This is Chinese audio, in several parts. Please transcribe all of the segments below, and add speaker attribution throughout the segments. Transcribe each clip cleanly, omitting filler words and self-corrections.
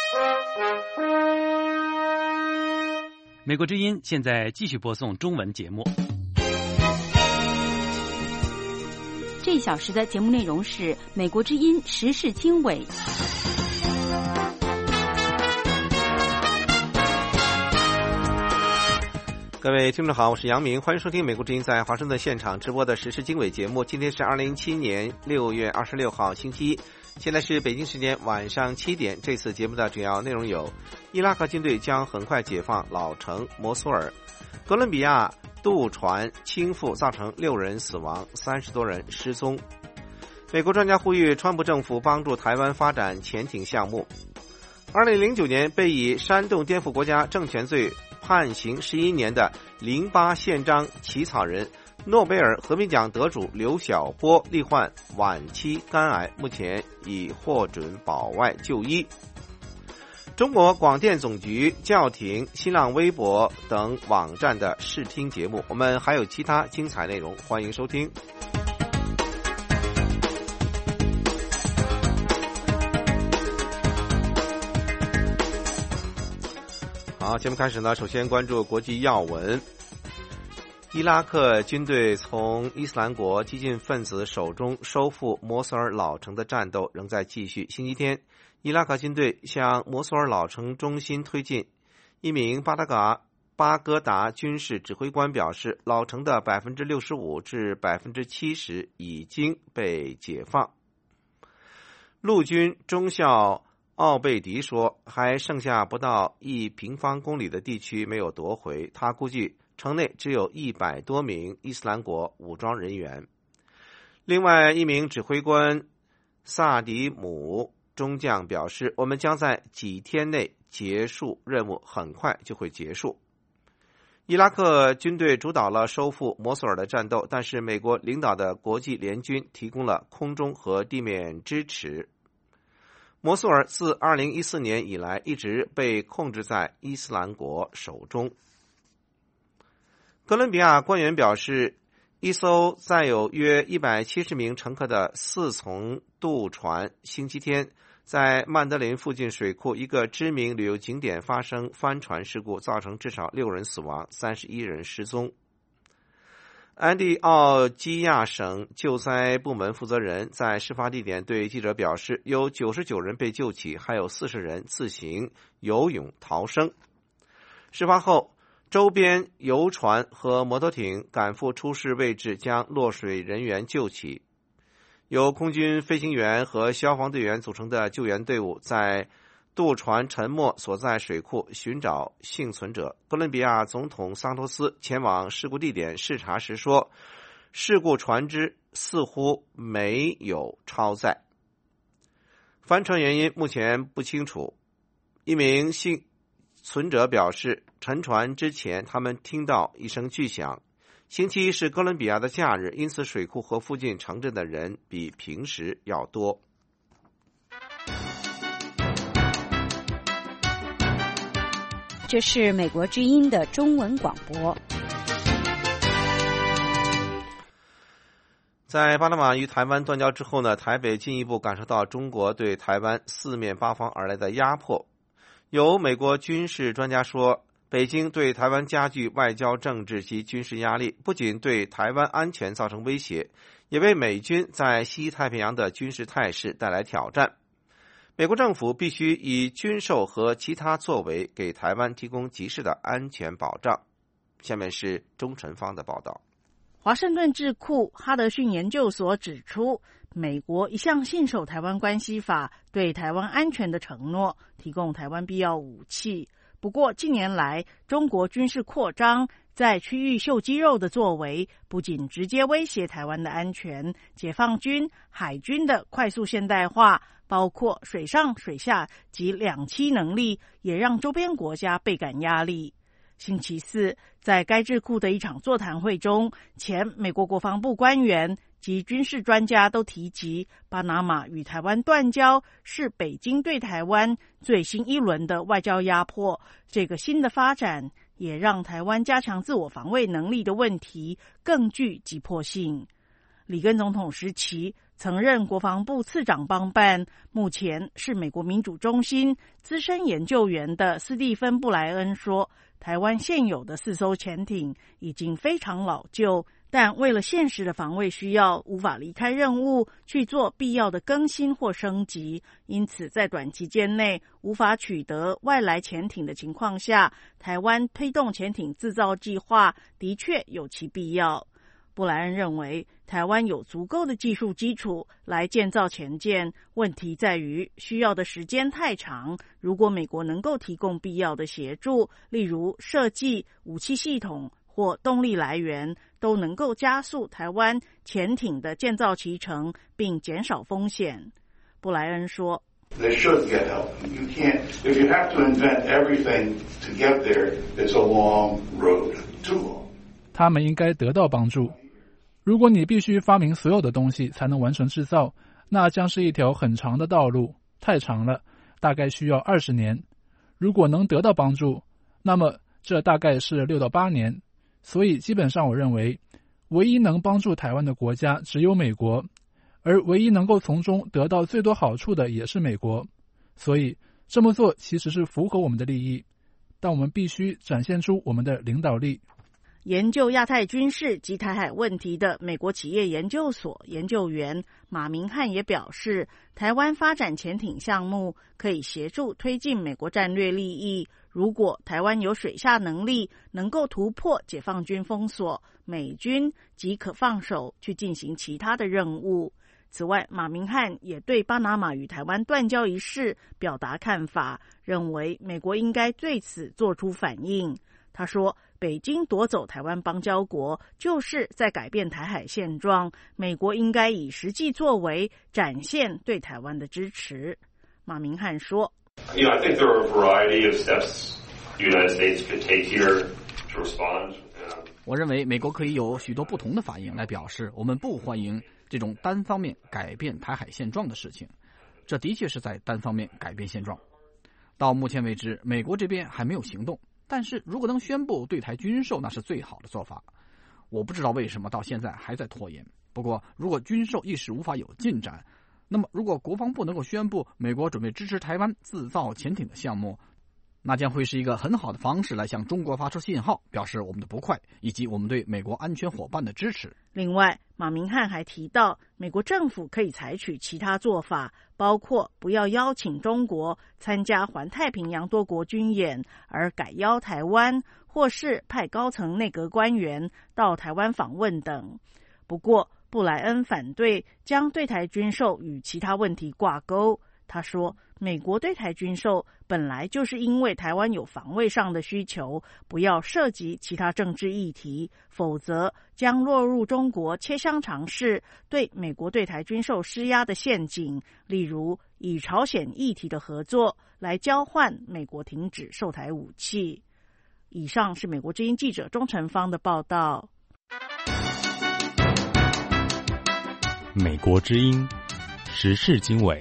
Speaker 1: 美国之音现在继续播送中文节目。
Speaker 2: 这一小时的节目内容是美国之音时事经纬。
Speaker 3: 各位听众好，我是杨明，欢迎收听美国之音在华盛顿现场直播的时事经纬节目。今天是2017年6月26号星期一，现在是北京时间晚上7点。这次节目的主要内容有：伊拉克军队将很快解放老城摩苏尔；哥伦比亚渡船倾覆造成6人死亡，30多人失踪；美国专家呼吁川普政府帮助台湾发展潜艇项目；2009年被以煽动颠覆国家政权罪判刑11年的08宪章起草人、诺贝尔和平奖得主刘晓波罹患晚期肝癌，目前已获准保外就医。中国广电总局叫停新浪微博等网站的视听节目，我们还有其他精彩内容，欢迎收听。好，节目开始呢，首先关注国际要闻。伊拉克军队从伊斯兰国激进分子手中收复摩苏尔老城的战斗仍在继续。星期天，伊拉克军队向摩苏尔老城中心推进。一名巴格达军事指挥官表示，老城的65%至70%已经被解放。陆军中校奥贝迪说，还剩下不到1平方公里的地区没有夺回，他估计城内只有100多名伊斯兰国武装人员。另外一名指挥官萨迪姆中将表示，我们将在几天内结束任务，很快就会结束。伊拉克军队主导了收复摩苏尔的战斗，但是美国领导的国际联军提供了空中和地面支持。摩苏尔自2014年以来一直被控制在伊斯兰国手中。哥伦比亚官员表示，一艘载有约170名乘客的4层渡船星期天在曼德林附近水库一个知名旅游景点发生翻船事故，造成至少6人死亡，31人失踪。安第奥基亚省救灾部门负责人在事发地点对记者表示，有99人被救起，还有40人自行游泳逃生。事发后，周边游船和摩托艇赶赴出事位置，将落水人员救起。由空军飞行员和消防队员组成的救援队伍在渡船沉没所在水库寻找幸存者。哥伦比亚总统桑托斯前往事故地点视察时说，事故船只似乎没有超载。翻船原因目前不清楚。一名幸存者表示，沉船之前他们听到一声巨响。星期一是哥伦比亚的假日，因此水库和附近城镇的人比平时要多。
Speaker 2: 这是美国之音的中文广播。
Speaker 3: 在巴拿马与台湾断交之后呢，台北进一步感受到中国对台湾四面八方而来的压迫。有美国军事专家说，北京对台湾加剧外交政治及军事压力，不仅对台湾安全造成威胁，也为美军在西太平洋的军事态势带来挑战。美国政府必须以军售和其他作为给台湾提供及时的安全保障。下面是钟晨芳的报道。
Speaker 4: 华盛顿智库哈德逊研究所指出，美国一向信守台湾关系法对台湾安全的承诺，提供台湾必要武器。不过近年来，中国军事扩张在区域秀肌肉的作为，不仅直接威胁台湾的安全，解放军、海军的快速现代化，包括水上、水下及两栖能力，也让周边国家倍感压力。星期四，在该智库的一场座谈会中，前美国国防部官员及军事专家都提及，巴拿马与台湾断交是北京对台湾最新一轮的外交压迫。这个新的发展也让台湾加强自我防卫能力的问题更具急迫性。里根总统时期， 曾任国防部次长帮办，目前是美国民主中心资深研究员的斯蒂芬·布莱恩说，台湾现有的4艘潜艇已经非常老旧，但为了现实的防卫需要，无法离开任务去做必要的更新或升级，因此在短期间内无法取得外来潜艇的情况下，台湾推动潜艇制造计划的确有其必要。布莱恩认为，台湾有足够的技术基础来建造潜舰，问题在于需要的时间太长。如果美国能够提供必要的协助，例如设计、武器系统或动力来源，都能够加速台湾潜艇的建造期程，并减少风险。布莱恩说
Speaker 5: They should get help. You can't, if you have to invent everything to get there, it's a long road, too long.
Speaker 6: 他们应该得到帮助。如果你必须发明所有的东西才能完成制造，那将是一条很长的道路，太长了，大概需要20年。如果能得到帮助，那么这大概是6到8年。所以基本上我认为，唯一能帮助台湾的国家只有美国，而唯一能够从中得到最多好处的也是美国。所以这么做其实是符合我们的利益，但我们必须展现出我们的领导力。
Speaker 4: 研究亚太军事及台海问题的美国企业研究所研究员马明汉也表示，台湾发展潜艇项目可以协助推进美国战略利益。如果台湾有水下能力，能够突破解放军封锁，美军即可放手去进行其他的任务。此外，马明汉也对巴拿马与台湾断交一事表达看法，认为美国应该对此做出反应。他说，北京夺走台湾邦交国，就是在改变台海现状，美国应该以实际作为展现对台湾的支持。马明汉说
Speaker 7: I think there are a variety of steps the United States could take here to respond.
Speaker 8: 我认为美国可以有许多不同的反应来表示我们不欢迎这种单方面改变台海现状的事情，这的确是在单方面改变现状。到目前为止，美国这边还没有行动，但是如果能宣布对台军售，那是最好的做法。我不知道为什么到现在还在拖延，不过如果军售一时无法有进展，那么如果国防部能够宣布美国准备支持台湾自造潜艇的项目，那将会是一个很好的方式来向中国发出信号，表示我们的不快以及我们对美国安全伙伴的支持。
Speaker 4: 另外，马明汉还提到，美国政府可以采取其他做法，包括不要邀请中国参加环太平洋多国军演，而改邀台湾，或是派高层内阁官员到台湾访问等。不过，布莱恩反对将对台军售与其他问题挂钩。他说，美国对台军售本来就是因为台湾有防卫上的需求，不要涉及其他政治议题，否则将落入中国切香肠式对美国对台军售施压的陷阱，例如以朝鲜议题的合作来交换美国停止售台武器。以上是美国之音记者钟成芳的报道。
Speaker 1: 美国之音时事经纬。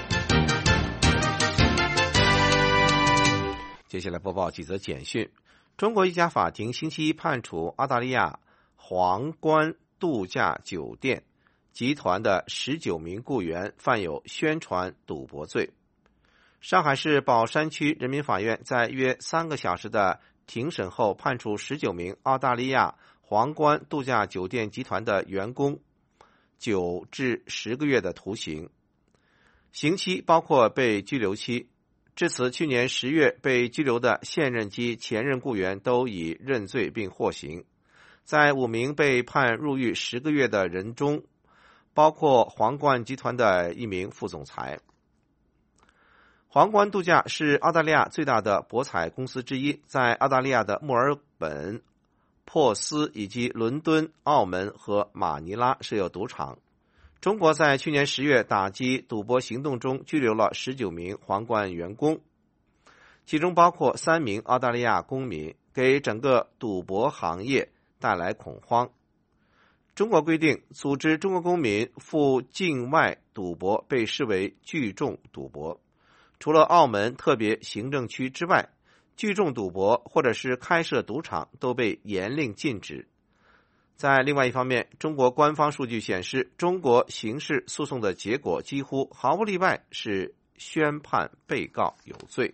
Speaker 3: 接下来播报几则简讯。中国一家法庭星期一判处澳大利亚皇冠度假酒店集团的19名雇员犯有宣传赌博罪。上海市宝山区人民法院在约3个小时的庭审后判处19名澳大利亚皇冠度假酒店集团的员工9至10个月的徒刑，刑期包括被拘留期。至此，去年10月被拘留的现任及前任雇员都已认罪并获刑。在5名被判入狱10个月的人中，包括皇冠集团的一名副总裁。皇冠度假是澳大利亚最大的博彩公司之一，在澳大利亚的墨尔本、珀斯以及伦敦、澳门和马尼拉设有赌场。中国在去年10月打击赌博行动中拘留了19名皇冠员工，其中包括3名澳大利亚公民，给整个赌博行业带来恐慌。中国规定，组织中国公民赴境外赌博被视为聚众赌博。除了澳门特别行政区之外，聚众赌博或者是开设赌场都被严令禁止。 在另外一方面，中国官方数据显示，中国刑事诉讼的结果几乎毫不例外是宣判被告有罪。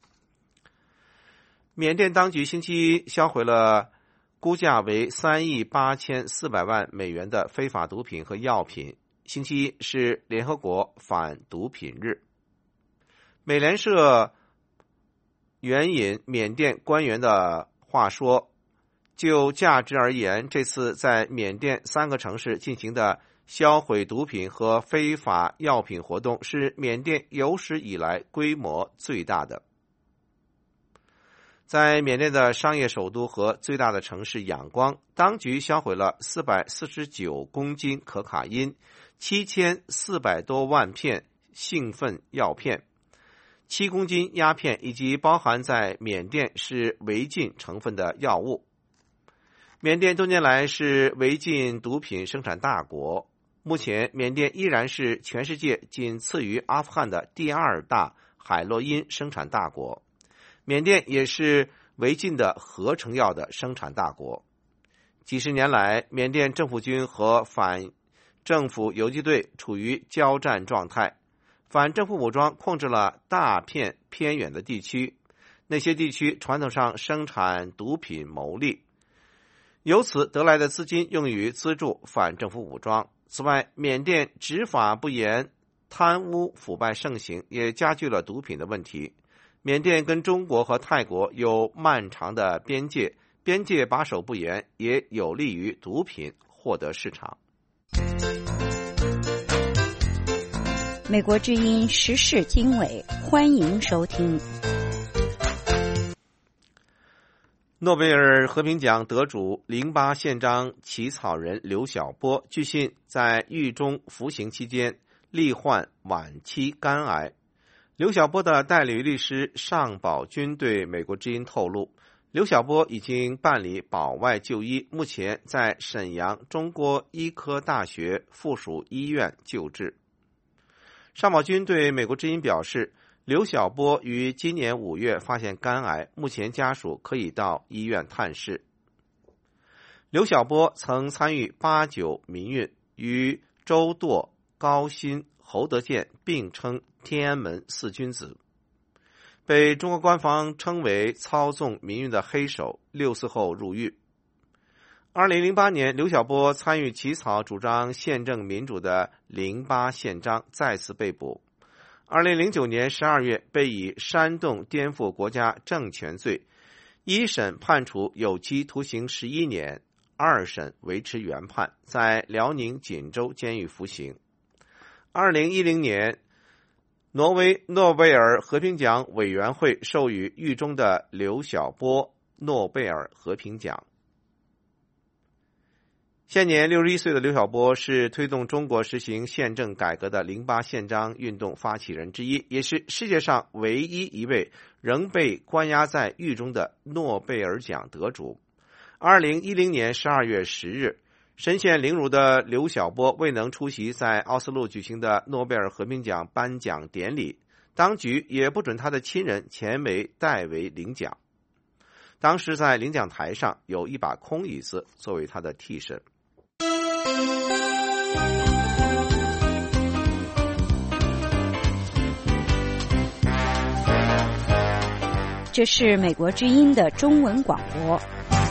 Speaker 3: 缅甸当局星期一销毁了估价为3亿8400万美元的非法毒品和药品。星期一是联合国反毒品日。美联社援引缅甸官员的话说，就价值而言，这次在缅甸3个城市进行的销毁毒品和非法药品活动是缅甸有史以来规模最大的。在缅甸的商业首都和最大的城市仰光，当局销毁了449公斤可卡因、7400多万片兴奋药片、7公斤鸦片以及包含在缅甸是违禁成分的药物。缅甸多年来是违禁毒品生产大国，目前缅甸依然是全世界仅次于阿富汗的第2大海洛因生产大国。缅甸也是违禁的合成药的生产大国。几十年来，缅甸政府军和反政府游击队处于交战状态，反政府武装控制了大片偏远的地区，那些地区传统上生产毒品牟利，由此得来的资金用于资助反政府武装。此外，缅甸执法不严，贪污腐败盛行，也加剧了毒品的问题。缅甸跟中国和泰国有漫长的边界，边界把守不严，也有利于毒品获得市场。
Speaker 2: 美国之音时事经纬，欢迎收听。
Speaker 3: 诺贝尔和平奖得主08宪章起草人刘晓波，据信在狱中服刑期间罹患晚期肝癌。刘晓波的代理律师尚宝军对美国之音透露，刘晓波已经办理保外就医，目前在沈阳中国医科大学附属医院救治。尚宝军对美国之音表示，刘晓波于今年5月发现肝癌，目前家属可以到医院探视。刘晓波曾参与8·9民运，与周舵、高新、侯德健并称天安门4君子，被中国官方称为操纵民运的黑手，6次后入狱。2008年，刘晓波参与起草主张宪政民主的08宪章，再次被捕。2009年12月被以煽动颠覆国家政权罪一审判处有期徒刑11年，2审维持原判，在辽宁锦州监狱服刑。2010年，挪威诺贝尔和平奖委员会授予狱中的刘晓波诺贝尔和平奖。现年61岁的刘晓波是推动中国实行宪政改革的08宪章运动发起人之一，也是世界上唯一一位仍被关押在狱中的诺贝尔奖得主。2010年12月10日，身陷囹圄的刘晓波未能出席在奥斯陆举行的诺贝尔和平奖颁奖典礼，当局也不准他的亲人前为代为领奖。当时在领奖台上有一把空椅子作为他的替身。
Speaker 2: 这是美国之音的中文广播。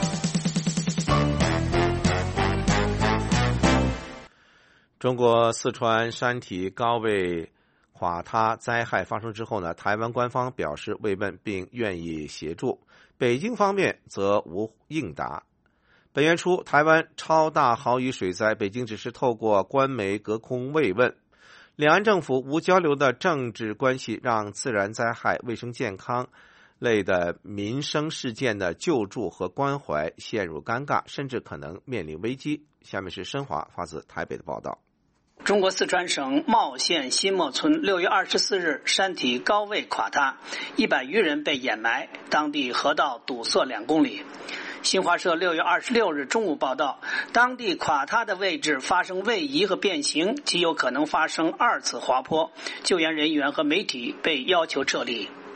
Speaker 3: 中国四川山体高位垮塌灾害发生之后呢，台湾官方表示慰问并愿意协助，北京方面则无应答。本月初，台湾超大豪雨水灾，北京只是透过官媒隔空慰问。两岸政府无交流的政治关系，让自然灾害、卫生健康类的民生事件的救助和关怀陷入尴尬，甚至可能面临危机。下面是申华发自台北的报道。
Speaker 9: 中国四川省茂县新莫村6月24日山体高位垮塌，100余人被掩埋，当地河道堵塞2公里。新华社6月26日中午报道，当地垮塌的位置发生位移和变形，极有可能发生2次滑坡，救援人员和媒体被要求撤离。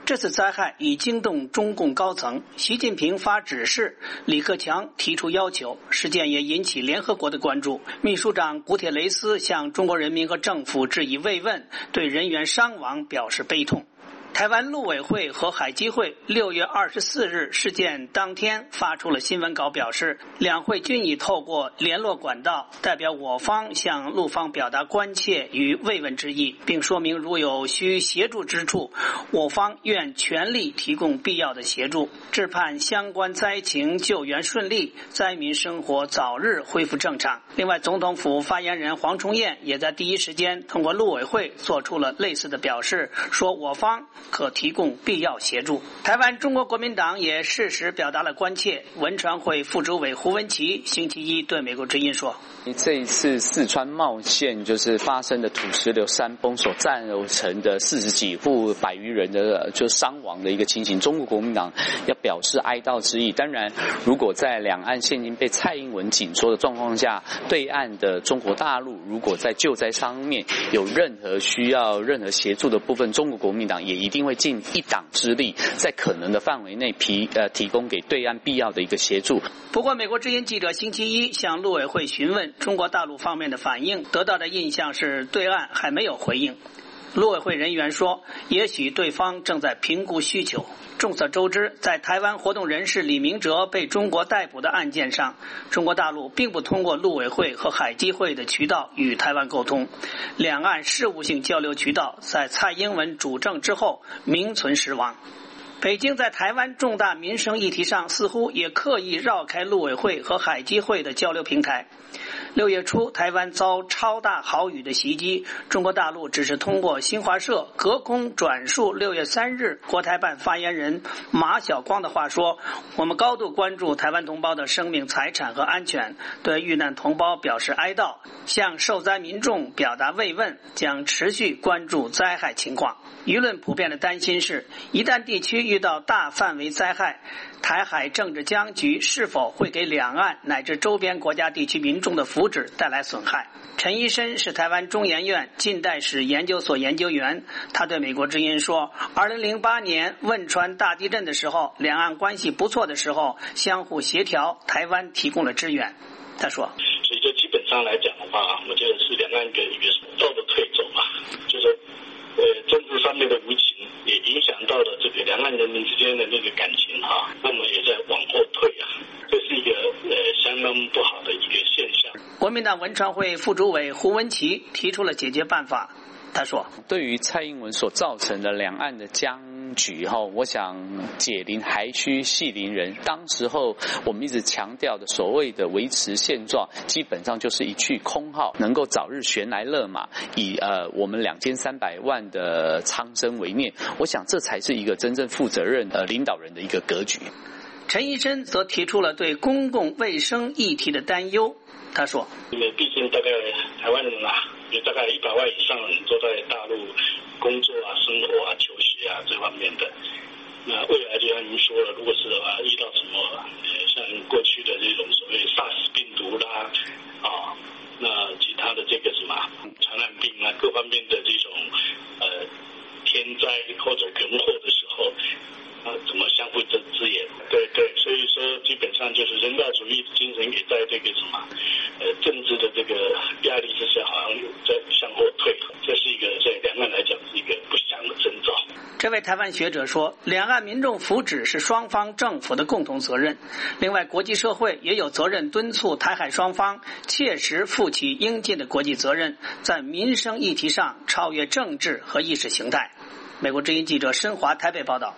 Speaker 9: 这次灾害已惊动中共高层，习近平发指示，李克强提出要求，事件也引起联合国的关注。秘书长古铁雷斯向中国人民和政府致以慰问，对人员伤亡表示悲痛。台湾陆委会和海基会6月24日事件当天发出了新闻稿，表示两会均已透过联络管道代表我方向陆方表达关切与慰问之意，并说明如有需协助之处，我方愿全力提供必要的协助，致盼相关灾情救援顺利，灾民生活早日恢复正常。另外，总统府发言人黄崇彦也在第一时间通过陆委会做出了类似的表示，说我方可提供必要协助。台湾中国国民党也适时表达了关切，文传会副主委胡文琦星期一对美国之音说，
Speaker 10: 这一次四川茂县就是发生的土石流山崩所造成的40几户100余人的就伤亡的一个情形，中国国民党要表示哀悼之意。当然，如果在两岸现今被蔡英文紧缩的状况下，对岸的中国大陆如果在救灾上面有任何需要任何协助的部分，中国国民党也一定会尽一党之力，在可能的范围内提供给对岸必要的一个协助。
Speaker 9: 不过，美国之音记者星期一向陆委会询问中国大陆方面的反应，得到的印象是对岸还没有回应。陆委会人员说，也许对方正在评估需求。众所周知，在台湾活动人士李明哲被中国逮捕的案件上，中国大陆并不通过陆委会和海基会的渠道与台湾沟通，两岸事务性交流渠道在蔡英文主政之后名存实亡。北京在台湾重大民生议题上似乎也刻意绕开陆委会和海基会的交流平台。6月初，台湾遭超大豪雨的袭击，中国大陆只是通过新华社隔空转述6月3日国台办发言人马晓光的话说，我们高度关注台湾同胞的生命财产和安全，对遇难同胞表示哀悼，向受灾民众表达慰问，将持续关注灾害情况。舆论普遍的担心是，一旦地区遇到大范围灾害，台海政治僵局是否会给两岸乃至周边国家地区民众的福祉带来损害。陈一深是台湾中研院近代史研究所研究员，他对美国之音说，2008年汶川大地震的时候，两岸关系不错的时候，相互协调，台湾提供了支援。他说，
Speaker 11: 所以就基本上来讲的话，我觉得是两岸一个道的退走嘛，就是政治上面的无情也影响到了这个两岸人民之间的那个感情哈，那么也在往后退啊，这是一个相当不好的一个现象。
Speaker 9: 国民党文传会副主委胡文琦提出了解决办法。他说，
Speaker 10: 对于蔡英文所造成的两岸的僵局我想解铃还须系铃人。当时候我们一直强调的所谓的维持现状，基本上就是一句空号，能够早日悬来勒马，以我们2300万的苍生为念。我想这才是一个真正负责任领导人的一个格局。
Speaker 9: 陈一深则提出了对公共卫生议题的担忧。他说，
Speaker 11: 毕竟大概台湾人有大概100万以上人都在大陆工作生活求学这方面的。那未来就像您说了，如果是遇到什么像过去的这种所谓 SARS 病毒啦那其他的这个什么传染病各方面的这种天灾或者人祸的时候怎么相互支援？对，所以说基本上就是人道主义精神也在这个什么政治的这个压力之下，好像在向后退，这是一个在两岸来讲是一个不祥的征兆。
Speaker 9: 这位台湾学者说，两岸民众福祉是双方政府的共同责任，另外国际社会也有责任敦促台海双方切实负起应尽的国际责任，在民生议题上超越政治和意识形态。美国之音记者申华台北报道。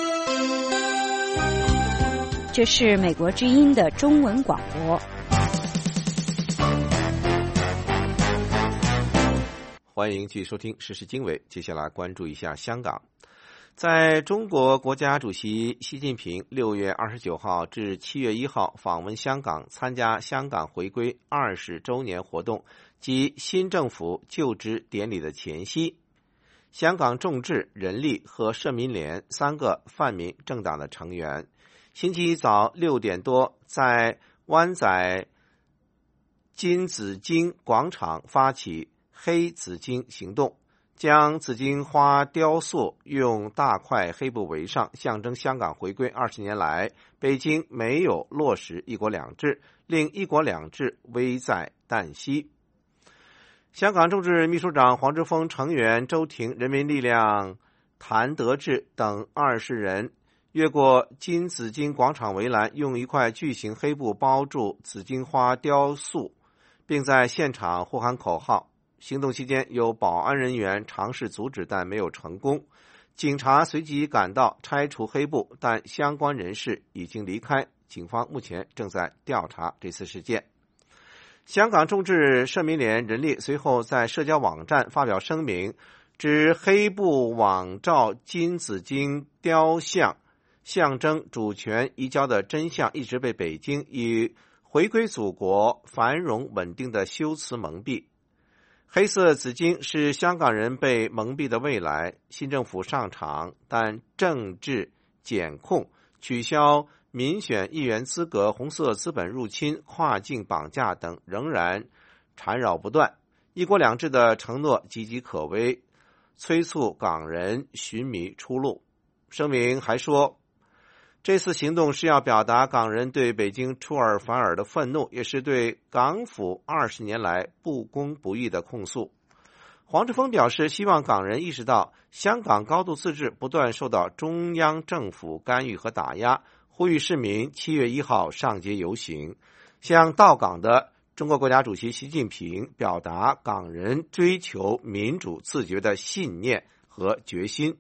Speaker 2: 这是美国之音的中文广播。
Speaker 3: 欢迎继续收听时事经纬，接下来关注一下香港。在中国国家主席习近平6月29号至7月1号访问香港，参加香港回归20周年活动及新政府就职典礼的前夕，香港众志、人力和社民联3个泛民政党的成员星期一早6点多在湾仔金紫荆广场发起黑紫荆行动， 将紫荆花雕塑用大块黑布围上，象征香港回归20年来，北京没有落实一国两制，令一国两制危在旦夕。香港众志秘书长黄之锋、成员周庭、人民力量谭德志等20人越过金紫荆广场围栏，用一块巨型黑布包住紫荆花雕塑，并在现场呼喊口号。行动期间，有保安人员尝试阻止，但没有成功。警察随即赶到拆除黑布，但相关人士已经离开。警方目前正在调查这次事件。香港众志社民连人力随后在社交网站发表声明，指黑布网罩金紫荆雕像，象征主权移交的真相一直被北京以回归祖国繁荣稳定的修辞蒙蔽。黑色紫荆是香港人被蒙蔽的未来。新政府上场，但政治检控、取消民选议员资格、红色资本入侵、跨境绑架等仍然缠绕不断。一国两制的承诺岌岌可危，催促港人寻觅出路。声明还说，这次行动是要表达港人对北京出尔反尔的愤怒，也是对港府20年来不公不义的控诉。黄之锋表示，希望港人意识到香港高度自治不断受到中央政府干预和打压，呼吁市民7月1号上街游行，向到港的中国国家主席习近平表达港人追求民主自觉的信念和决心。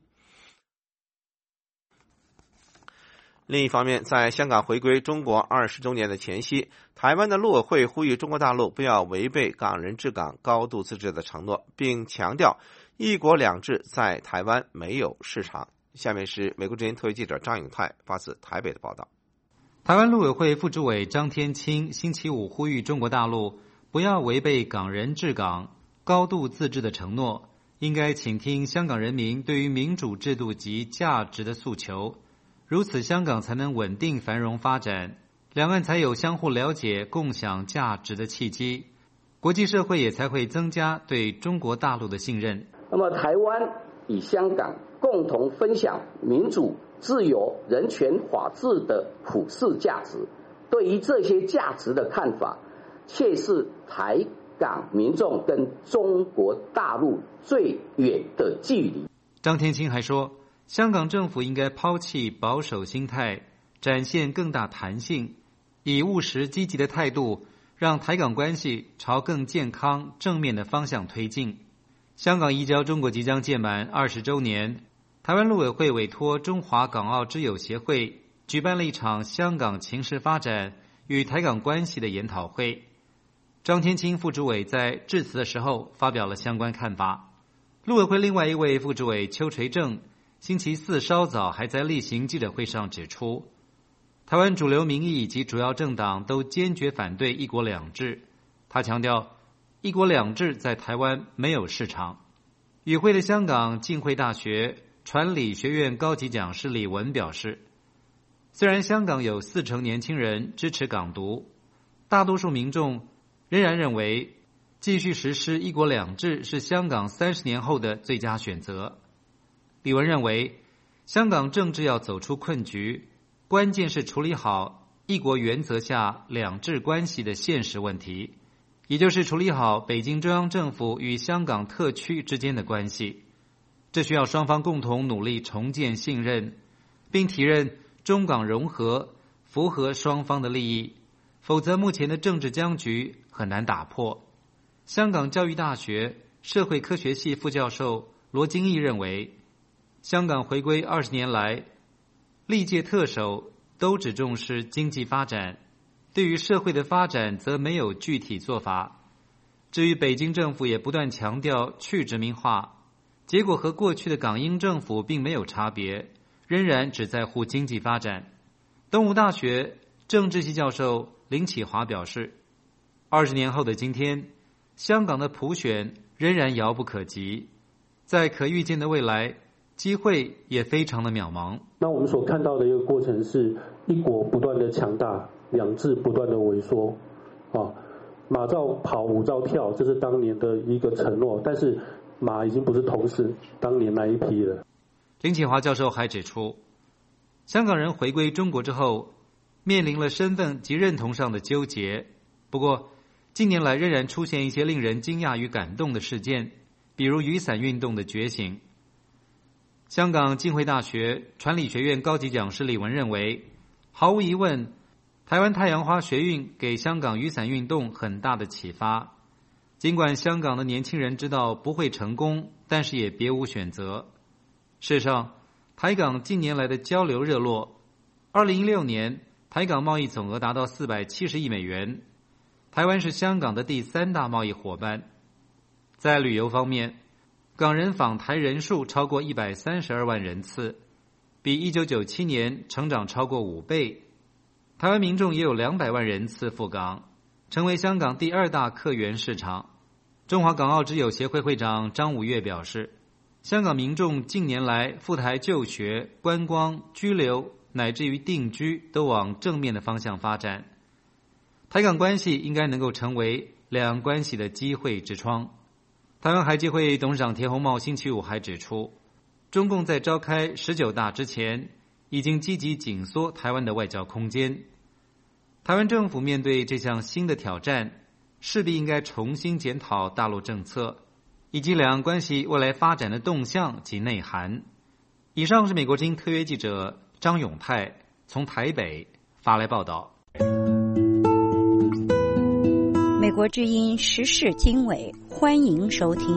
Speaker 3: 另一方面，在香港回归中国20周年的前夕，台湾的陆委会呼吁中国大陆不要违背港人治港、高度自治的承诺，并强调一国两制在台湾没有市场。下面是美国之音特约记者张永泰发自台北的报道。
Speaker 12: 台湾陆委会副主委张天钦星期五呼吁中国大陆不要违背港人治港、高度自治的承诺，应该倾听香港人民对于民主制度及价值的诉求，如此香港才能稳定繁荣发展，两岸才有相互了解、共享价值的契机，国际社会也才会增加对中国大陆的信任。
Speaker 13: 那么台湾与香港共同分享民主、自由、人权、法治的普世价值，对于这些价值的看法，却是台港民众跟中国大陆最远的距离。
Speaker 12: 张天钦还说，香港政府应该抛弃保守心态，展现更大弹性，以务实积极的态度，让台港关系朝更健康正面的方向推进。香港移交中国即将届满20周年，台湾陆委会委托中华港澳之友协会举办了一场香港情势发展与台港关系的研讨会。张天钦副主委在致辞的时候发表了相关看法。陆委会另外一位副主委邱垂正星期四稍早还在例行记者会上指出，台湾主流民意以及主要政党都坚决反对一国两制。他强调，一国两制在台湾没有市场。与会的香港浸会大学传理学院高级讲师李文表示，虽然香港有40%年轻人支持港独，大多数民众仍然认为继续实施一国两制是香港30年后的最佳选择。李文认为，香港政治要走出困局，关键是处理好一国原则下两制关系的现实问题，也就是处理好北京中央政府与香港特区之间的关系。这需要双方共同努力重建信任，并体认中港融合符合双方的利益，否则目前的政治僵局很难打破。香港教育大学社会科学系副教授罗金义认为，香港回归20年来，历届特首都只重视经济发展，对于社会的发展则没有具体做法。至于北京政府也不断强调去殖民化，结果和过去的港英政府并没有差别，仍然只在乎经济发展。东吴大学政治系教授林启华表示，20年后的今天，香港的普选仍然遥不可及，在可预见的未来，机会也非常的渺茫。
Speaker 14: 那我们所看到的一个过程是，一国不断的强大，两制不断的萎缩。马照跑，舞照跳，这是当年的一个承诺。但是马已经不是同时当年那一批了。
Speaker 12: 林启华教授还指出，香港人回归中国之后，面临了身份及认同上的纠结。不过，近年来仍然出现一些令人惊讶与感动的事件，比如雨伞运动的觉醒。香港浸会大学传理学院高级讲师李文认为，毫无疑问，台湾太阳花学运给香港雨伞运动很大的启发。尽管香港的年轻人知道不会成功，但是也别无选择。事实上，台港近年来的交流热络，2016年台港贸易总额达到470亿美元，台湾是香港的第3大贸易伙伴。在旅游方面，港人访台人数超过132万人次，比1997年成长超过5倍。台湾民众也有200万人次赴港，成为香港第2大客源市场。中华港澳之友协会会长张武岳表示，香港民众近年来赴台就学、观光、居留乃至于定居都往正面的方向发展。台港关系应该能够成为两岸关系的机会之窗。台湾海基会董事长田宏茂星期五还指出，中共在召开19大之前已经积极紧缩台湾的外交空间。台湾政府面对这项新的挑战，势必应该重新检讨大陆政策以及两岸关系未来发展的动向及内涵。以上是美国之音特约记者张永泰从台北发来报道。
Speaker 2: 美国之音时事经纬，欢迎收听。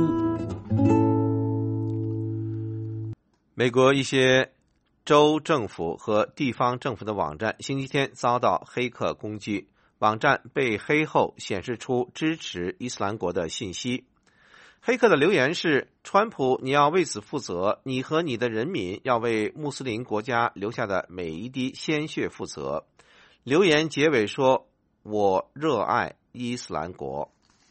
Speaker 3: 美国一些州政府和地方政府的网站星期天遭到黑客攻击，网站被黑后显示出支持伊斯兰国的信息。黑客的留言是：川普，你要为此负责，你和你的人民要为穆斯林国家留下的每一滴鲜血负责。留言结尾说：我热爱伊斯兰国。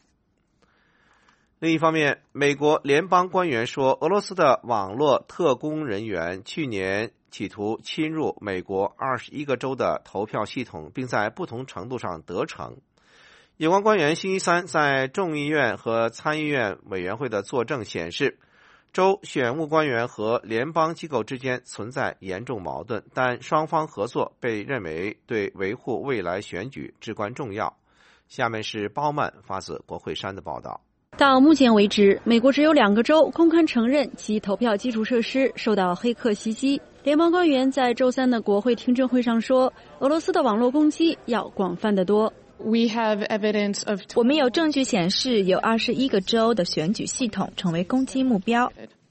Speaker 3: 另一方面，美国联邦官员说，俄罗斯的网络特工人员去年企图侵入美国21个州的投票系统，并在不同程度上得逞。有关官员星期三在众议院和参议院委员会的作证显示，州选务官员和联邦机构之间存在严重矛盾，但双方合作被认为对维护未来选举至关重要。下面是包曼发自国会山的报道。
Speaker 15: 到目前为止，美国只有2个州公开承认其投票基础设施受到黑客袭击。联邦官员在周三的国会听证会上说，俄罗斯的网络攻击要广泛得多。
Speaker 16: 我们有证据显示，有21个州的选举系统成为攻击目标。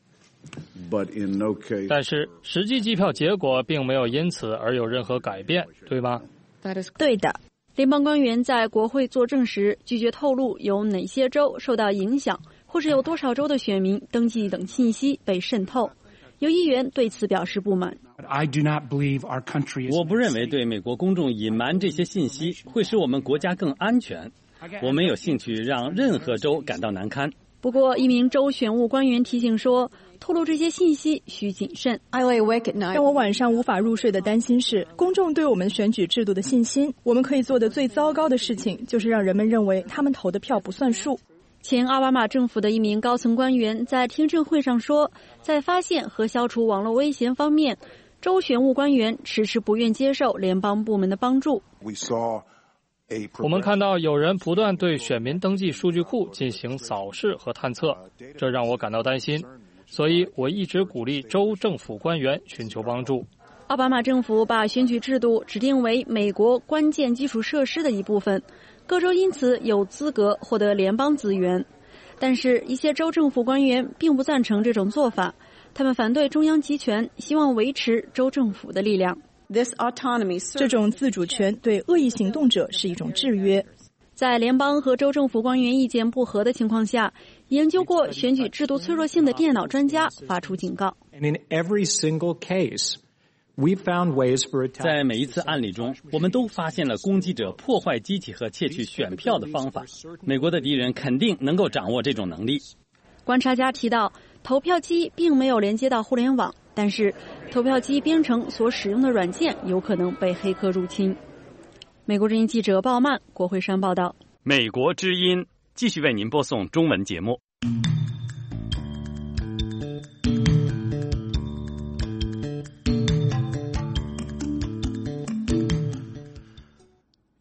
Speaker 17: 但是实际计票结果并没有因此而有任何改变，对吗？
Speaker 15: 对的。联邦官员在国会作证时拒绝透露有哪些州受到影响，或是有多少州的选民登记等信息被渗透。有议员对此表示不满。
Speaker 18: 我不认为对美国公众隐瞒这些信息会使我们国家更安全。我没有兴趣让任何州感到难堪。
Speaker 15: 不过，一名州选务官员提醒说，透露这些信息需谨慎。
Speaker 19: 让我晚上无法入睡的担心是公众对我们选举制度的信心。我们可以做的最糟糕的事情就是让人们认为他们投的票不算数。
Speaker 15: 前奥巴马政府的一名高层官员在听证会上说，在发现和消除网络危险方面，州选务官员迟迟不愿接受联邦部门的帮助。
Speaker 17: 我们看到有人不断对选民登记数据库进行扫视和探测，这让我感到担心，所以我一直鼓励州政府官员寻求帮助。
Speaker 15: 奥巴马政府把选举制度指定为美国关键基础设施的一部分，各州因此有资格获得联邦资源。但是一些州政府官员并不赞成这种做法，他们反对中央集权，希望维持州政府的力量。
Speaker 19: 这种自主权对恶意行动者是一种制约。
Speaker 15: 在联邦和州政府官员意见不合的情况下，研究过选举制度脆弱性的电脑专家发出警告。
Speaker 18: 在每一次案例中，我们都发现了攻击者破坏机器和窃取选票的方法。美国的敌人肯定能够掌握这种能力。
Speaker 15: 观察家提到，投票机并没有连接到互联网，但是投票机编程所使用的软件有可能被黑客入侵。美国之音记者鲍曼，国会山报道。
Speaker 18: 美国之音继续为您播送中文节目。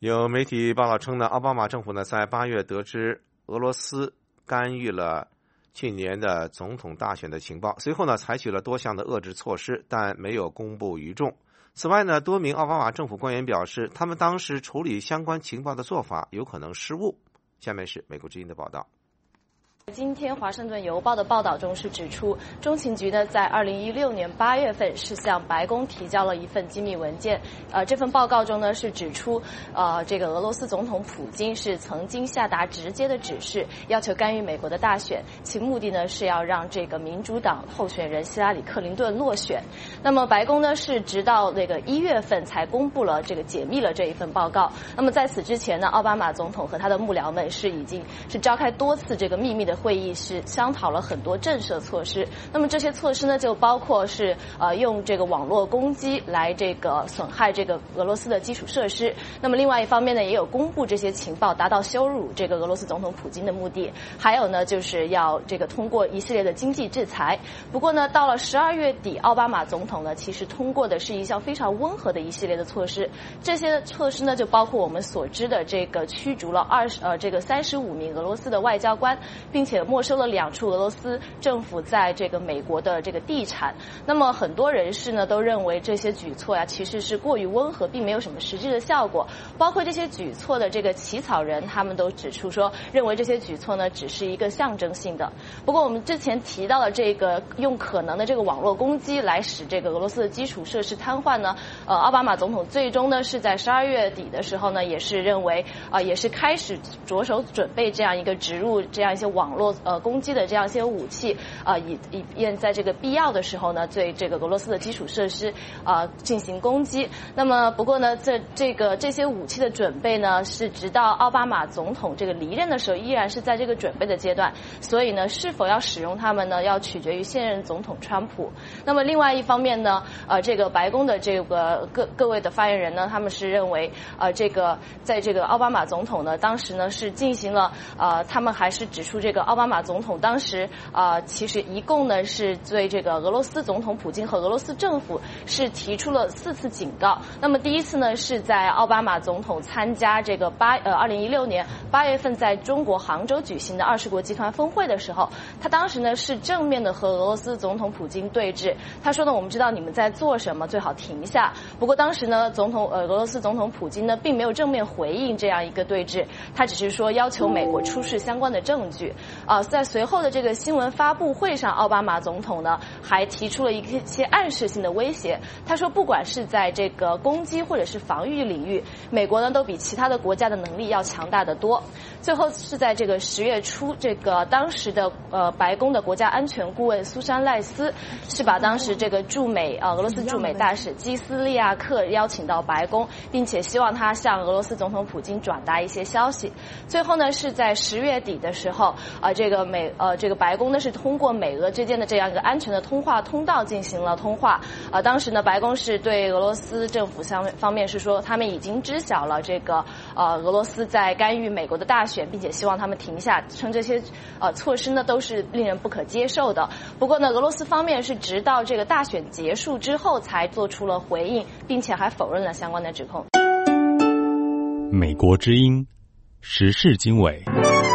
Speaker 3: 有媒体报道称呢，奥巴马政府呢在8月得知俄罗斯干预了去年的总统大选的情报，随后呢采取了多项的遏制措施，但没有公布于众。此外呢，多名奥巴马政府官员表示，他们当时处理相关情报的做法有可能失误。下面是美国之音的报道。
Speaker 20: 今天《华盛顿邮报》的报道中是指出，中情局呢在2016年8月份是向白宫提交了一份机密文件。这份报告中呢是指出，这个俄罗斯总统普京是曾经下达直接的指示，要求干预美国的大选，其目的呢是要让这个民主党候选人希拉里·克林顿落选。那么白宫呢是直到那个1月份才公布了这个解密了这一份报告。那么在此之前呢，奥巴马总统和他的幕僚们已经召开多次这个秘密的会议，是商讨了很多震慑措施。那么这些措施呢，就包括是用这个网络攻击来这个损害这个俄罗斯的基础设施。那么另外一方面呢，也有公布这些情报，达到羞辱这个俄罗斯总统普京的目的。还有呢，就是要这个通过一系列的经济制裁。不过呢，到了12月底，奥巴马总统呢，其实通过的是一项非常温和的一系列的措施。这些措施呢，就包括我们所知的这个驱逐了35名俄罗斯的外交官，并且没收了2处俄罗斯政府在这个美国的这个地产。那么很多人士呢都认为这些举措呀其实是过于温和，并没有什么实质的效果。包括这些举措的这个起草人，他们都指出说，认为这些举措呢只是一个象征性的。不过我们之前提到的这个用可能的这个网络攻击来使这个俄罗斯的基础设施瘫痪呢，奥巴马总统最终呢是在12月底的时候呢，也是认为也是开始着手准备这样一个植入这样一些网络攻击的这样一些武器，以便在这个必要的时候呢，对这个俄罗斯的基础设施进行攻击。那么不过呢，这些武器的准备呢，是直到奥巴马总统这个离任的时候，依然是在这个准备的阶段。所以呢，是否要使用它们呢，要取决于现任总统川普。那么另外一方面呢，这个白宫的这个各位的发言人呢，他们是认为这个在这个奥巴马总统呢，当时呢是进行了他们还是指出这个奥巴马总统当时其实一共呢是对这个俄罗斯总统普京和俄罗斯政府是提出了4次警告。那么第一次呢是在奥巴马总统参加这个2016年8月份在中国杭州举行的20国集团峰会的时候，他当时呢是正面的和俄罗斯总统普京对峙。他说呢，我们知道你们在做什么，最好停下。不过当时呢，俄罗斯总统普京呢并没有正面回应这样一个对峙，他只是说要求美国出示相关的证据。在随后的这个新闻发布会上，奥巴马总统呢还提出了一些暗示性的威胁。他说，不管是在这个攻击或者是防御领域，美国呢都比其他的国家的能力要强大得多。最后是在这个10月初，这个当时的白宫的国家安全顾问苏珊赖斯是把当时这个俄罗斯驻美大使基斯利亚克邀请到白宫，并且希望他向俄罗斯总统普京转达一些消息。最后呢是在10月底的时候，这个白宫呢是通过美俄之间的这样一个安全的通话通道进行了通话。当时呢白宫是对俄罗斯政府方面是说，他们已经知晓了这个俄罗斯在干预美国的大选，并且希望他们停下，称这些措施呢都是令人不可接受的。不过呢，俄罗斯方面是直到这个大选结束之后才做出了回应，并且还否认了相关的指控。
Speaker 1: 美国之音时事经纬，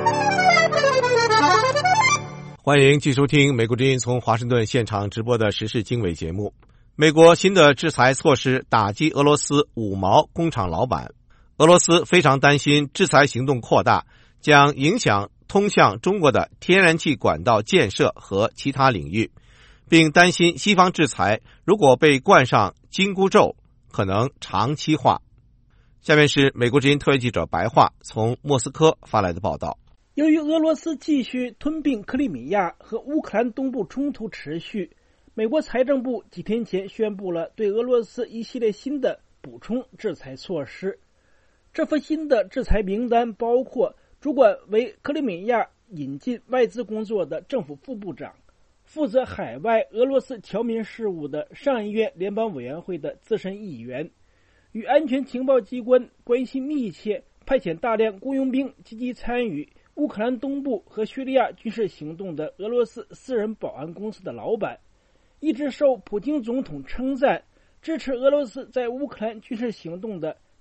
Speaker 3: 欢迎继续收听美国之音从华盛顿现场直播的时事经纬节目。美国新的制裁措施打击俄罗斯5毛工厂老板，俄罗斯非常担心制裁行动扩大将影响通向中国的天然气管道建设和其他领域，并担心西方制裁如果被冠上紧箍咒，可能长期化。下面是美国之音特约记者白桦从莫斯科发来的报道。
Speaker 21: 由于俄罗斯继续吞并克里米亚和乌克兰东部冲突持续，美国财政部几天前宣布了对俄罗斯一系列新的补充制裁措施。这份新的制裁名单包括主管为克里米亚引进外资工作的政府副部长，负责海外俄罗斯侨民事务的上议院联邦委员会的资深议员，与安全情报机关关系密切，派遣大量雇佣兵积极参与乌克兰东部和叙利亚军事行动的俄罗斯私人保安公司的老板，一直受普京总统称赞支持俄罗斯在乌克兰军事行动的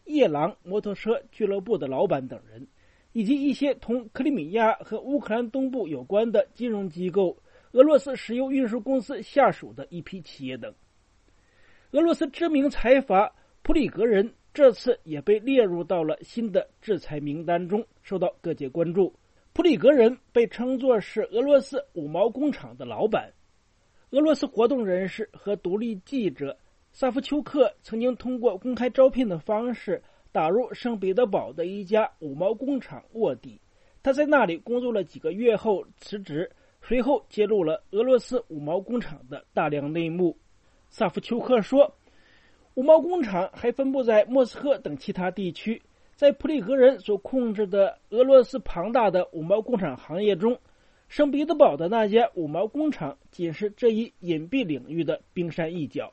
Speaker 21: 夜郎摩托车俱乐部的老板等人，以及一些同克里米亚和乌克兰东部有关的金融机构、俄罗斯石油运输公司下属的一批企业等。俄罗斯知名财阀普里格人这次也被列入到了新的制裁名单中，受到各界关注。普里格人被称作是俄罗斯五毛工厂的老板。俄罗斯活动人士和独立记者萨夫丘克曾经通过公开招聘的方式打入圣彼得堡的一家五毛工厂卧底。他在那里工作了几个月后辞职，随后揭露了俄罗斯五毛工厂的大量内幕。萨夫丘克说，五毛工厂还分布在莫斯科等其他地区。在普里格人所控制的俄罗斯庞大的五毛工厂行业中，圣彼得堡的那家五毛工厂仅是这一隐蔽领域的冰山一角。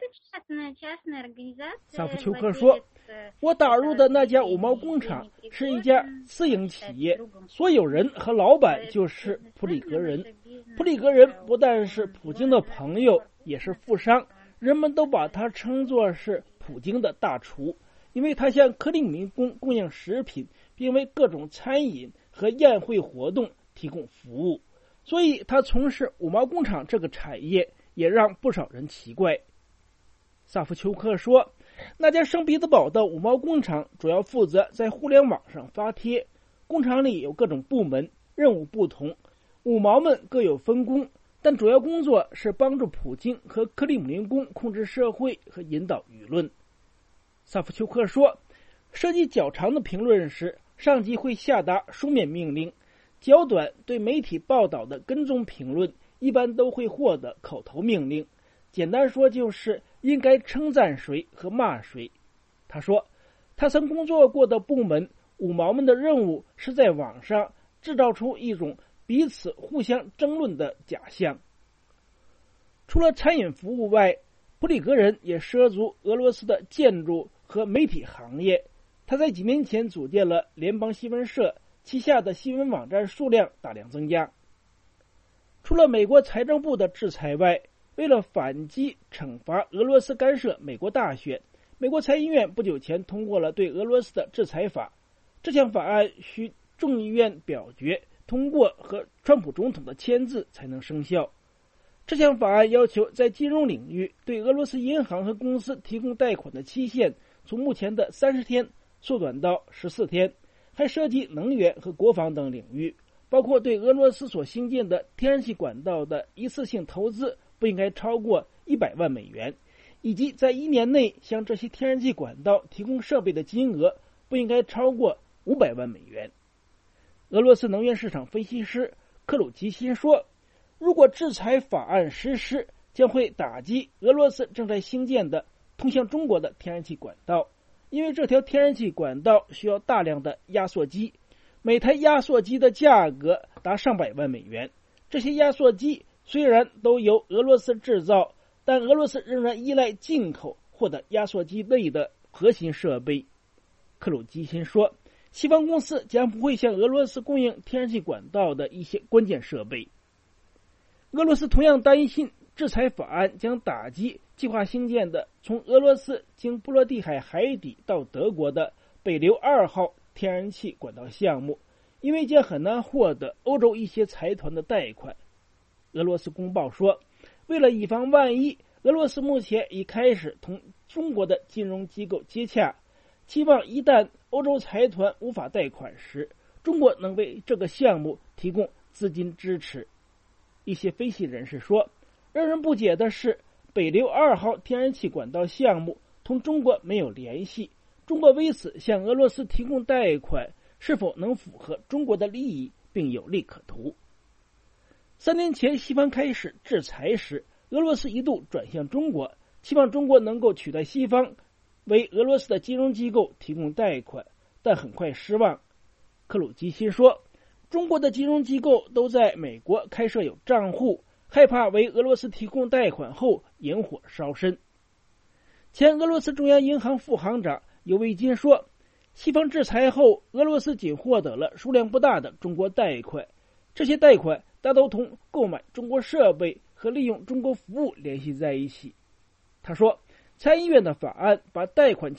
Speaker 21: 萨夫丘克说，我打入的那家五毛工厂是一家私营企业，所有人和老板就是普里格人。普里格人不但是普京的朋友，也是富商，人们都把他称作是普京的大厨，因为他向克里姆林宫供应食品，并为各种餐饮和宴会活动提供服务，所以他从事五毛工厂这个产业也让不少人奇怪。萨夫丘克说，那家圣彼得堡的五毛工厂主要负责在互联网上发帖，工厂里有各种部门，任务不同，五毛们各有分工，但主要工作是帮助普京和克里姆林宫控制社会和引导舆论。萨夫丘克说，涉及较长的评论时，上级会下达书面命令，较短对媒体报道的跟踪评论一般都会获得口头命令。简单说就是应该称赞谁和骂谁。他说，他曾工作过的部门五毛们的任务是在网上制造出一种彼此互相争论的假象。除了餐饮服务外，普里格人也涉足俄罗斯的建筑和媒体行业。他在几年前组建了联邦新闻社，旗下的新闻网站数量大量增加。除了美国财政部的制裁外，为了反击惩罚俄罗斯干涉美国大选，美国参议院不久前通过了对俄罗斯的制裁法。这项法案需众议院表决通过和川普总统的签字才能生效。这项法案要求在金融领域对俄罗斯银行和公司提供贷款的期限从目前的30天缩短到14天，还涉及能源和国防等领域，包括对俄罗斯所兴建的天然气管道的一次性投资不应该超过100万美元，以及在1年内向这些天然气管道提供设备的金额不应该超过500万美元。俄罗斯能源市场分析师克鲁吉辛说，如果制裁法案实施，将会打击俄罗斯正在兴建的通向中国的天然气管道，因为这条天然气管道需要大量的压缩机，每台压缩机的价格达上百万美元。这些压缩机虽然都由俄罗斯制造，但俄罗斯仍然依赖进口获得压缩机类的核心设备。克鲁基辛说，西方公司将不会向俄罗斯供应天然气管道的一些关键设备。俄罗斯同样担心制裁法案将打击计划兴建的从俄罗斯经波罗的海海底到德国的北流2号天然气管道项目，因为将很难获得欧洲一些财团的贷款。俄罗斯公报说，为了以防万一，俄罗斯目前已开始同中国的金融机构接洽，期望一旦欧洲财团无法贷款时，中国能为这个项目提供资金支持。一些分析人士说，让人不解的是，北流2号天然气管道项目同中国没有联系，中国为此向俄罗斯提供贷款，是否能符合中国的利益并有利可图？3年前西方开始制裁时，俄罗斯一度转向中国，期望中国能够取代西方为俄罗斯的金融机构提供贷款，但很快失望。克鲁基辛说，中国的金融机构都在美国开设有账户，害怕为俄罗斯提供贷款后引火烧身。前俄罗斯中央银行副行长尤维金说，西方制裁后，俄罗斯仅获得了数量不大的中国贷款，这些贷款大都同购买中国设备和利用中国服务联系在一起。他说，参议院的法案把贷款期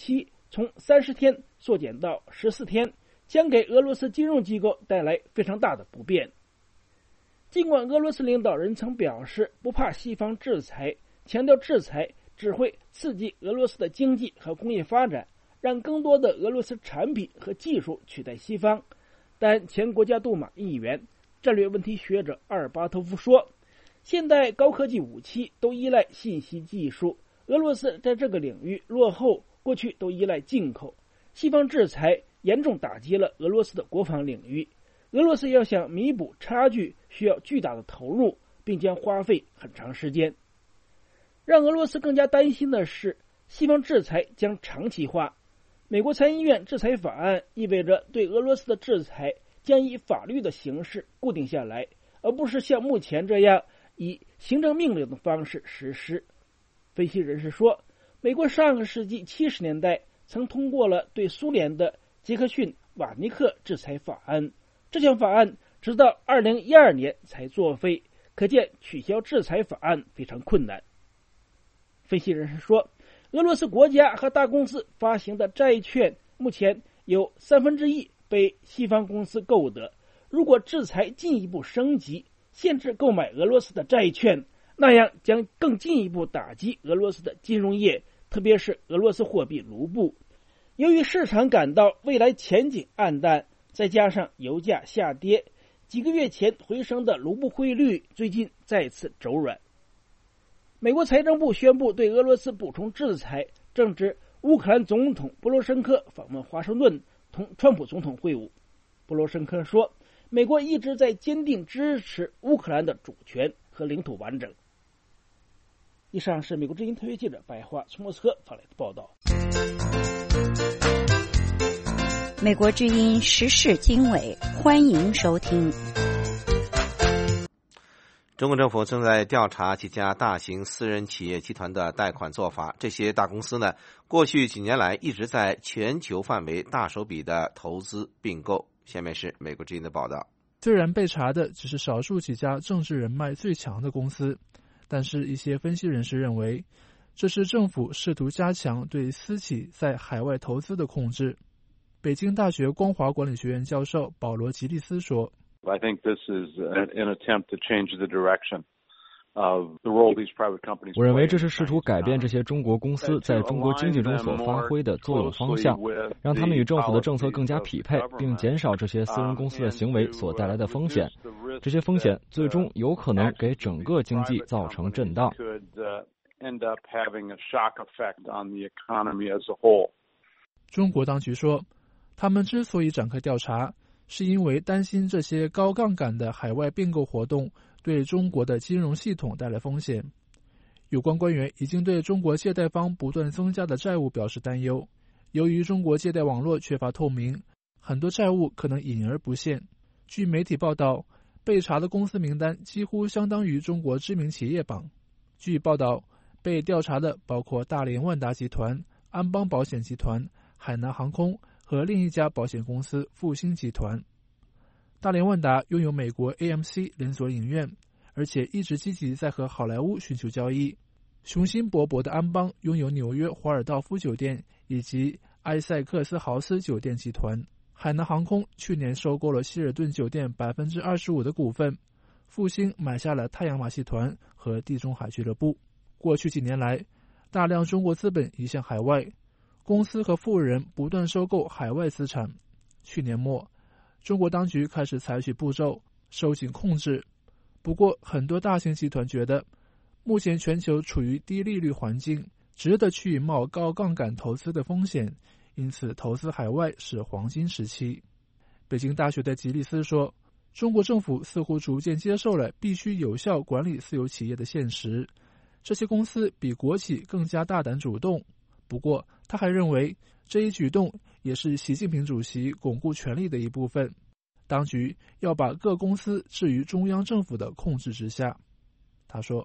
Speaker 21: 从30天缩减到14天，将给俄罗斯金融机构带来非常大的不便。尽管俄罗斯领导人曾表示不怕西方制裁，强调制裁只会刺激俄罗斯的经济和工业发展，让更多的俄罗斯产品和技术取代西方，但前国家杜马议员、战略问题学者阿尔巴托夫说，现代高科技武器都依赖信息技术，俄罗斯在这个领域落后，过去都依赖进口，西方制裁严重打击了俄罗斯的国防领域，俄罗斯要想弥补差距需要巨大的投入，并将花费很长时间。让俄罗斯更加担心的是，西方制裁将长期化。美国参议院制裁法案意味着对俄罗斯的制裁将以法律的形式固定下来，而不是像目前这样以行政命令的方式实施。分析人士说，美国上个世纪70年代曾通过了对苏联的杰克逊瓦尼克制裁法案，这项法案直到2012年才作废，可见取消制裁法案非常困难。分析人士说，俄罗斯国家和大公司发行的债券目前有1/3被西方公司购得，如果制裁进一步升级，限制购买俄罗斯的债券，那样将更进一步打击俄罗斯的金融业，特别是俄罗斯货币卢布。由于市场感到未来前景暗淡，再加上油价下跌，几个月前回升的卢布汇率最近再次走软。美国财政部宣布对俄罗斯补充制裁，正值乌克兰总统波罗申科访问华盛顿，同川普总统会晤。波罗申科说，美国一直在坚定支持乌克兰的主权和领土完整。以上是美国之音特约记者白桦从莫斯科发来的报道。
Speaker 2: 美国之音时事经纬，欢迎收听。
Speaker 3: 中国政府正在调查几家大型私人企业集团的贷款做法。这些大公司呢，过去几年来一直在全球范围大手笔的投资并购。下面是美国之音的报道。
Speaker 6: 虽然被查的只是少数几家政治人脉最强的公司，但是一些分析人士认为，这是政府试图加强对私企在海外投资的控制。北京大学光华管理学院教授保罗·吉利斯说，
Speaker 5: I think this is an attempt to change the direction of the role these private companies play.
Speaker 22: 我认为这是试图改变这些中国公司在中国经济中所发挥的作用方向，让他们与政府的政策更加匹配，并减少这些私人公司的行为所带来的风险。这些风险最终有可能给整个经济造成震荡。
Speaker 6: 中国当局说，他们之所以展开调查，是因为担心这些高杠杆的海外并购活动对中国的金融系统带来风险。有关官员已经对中国借贷方不断增加的债务表示担忧。由于中国借贷网络缺乏透明，很多债务可能隐而不现。据媒体报道，被查的公司名单几乎相当于中国知名企业榜。据报道，被调查的包括大连万达集团、安邦保险集团、海南航空和另一家保险公司复星集团。大连万达拥有美国 AMC 连锁影院，而且一直积极在和好莱坞寻求交易。雄心勃勃的安邦拥有纽约华尔道夫酒店以及埃塞克斯豪斯酒店集团。海南航空去年收购了希尔顿酒店 25% 的股份，复星买下了太阳马戏团和地中海俱乐部。过去几年来，大量中国资本移向海外，公司和富人不断收购海外资产。去年末，中国当局开始采取步骤收紧控制。不过，很多大型集团觉得，目前全球处于低利率环境，值得去冒高杠杆投资的风险，因此投资海外是黄金时期。北京大学的吉利斯说，中国政府似乎逐渐接受了必须有效管理私有企业的现实，这些公司比国企更加大胆主动。不过，他还认为这一举动也是习近平主席巩固权力的一部分，当局要把各公司置于中央政府的控制之下。他说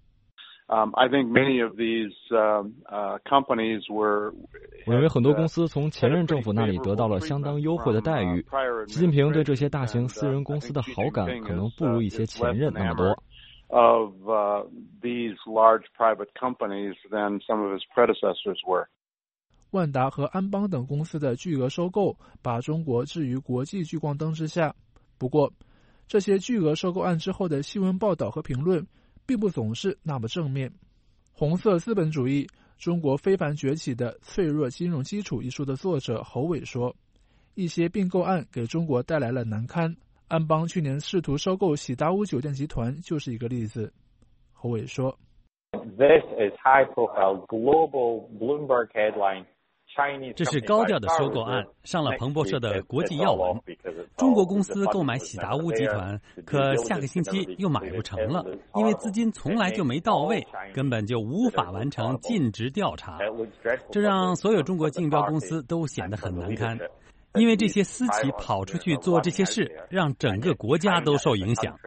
Speaker 5: I think many of these companies were
Speaker 22: 我认为很多公司从前任政府那里得到了相当优惠的待遇。习近平对这些大型私人公司的好感可能不如一些前任那么多。
Speaker 5: Of these large private companies than some of his predecessors were.
Speaker 6: 万达和安邦等公司的巨额收购把中国置于国际聚光灯之下。不过，这些巨额收购案之后的新闻报道和评论并不总是那么正面。红色资本主义：中国非凡崛起的脆弱金融基础一书的作者侯伟说，一些并购案给中国带来了难堪。安邦去年试图收购喜达屋酒店集团就是一个例子。侯伟说，
Speaker 7: This is high-profile global Bloomberg headline.
Speaker 18: 这是高调的收购案，上了彭博社的国际要闻。中国公司购买喜达屋集团，可下个星期又买不成了，因为资金从来就没到位，根本就无法完成尽职调查。这让所有中国竞标公司都显得很难堪，因为这些私企跑出去做这些事，让整个国家都受影响。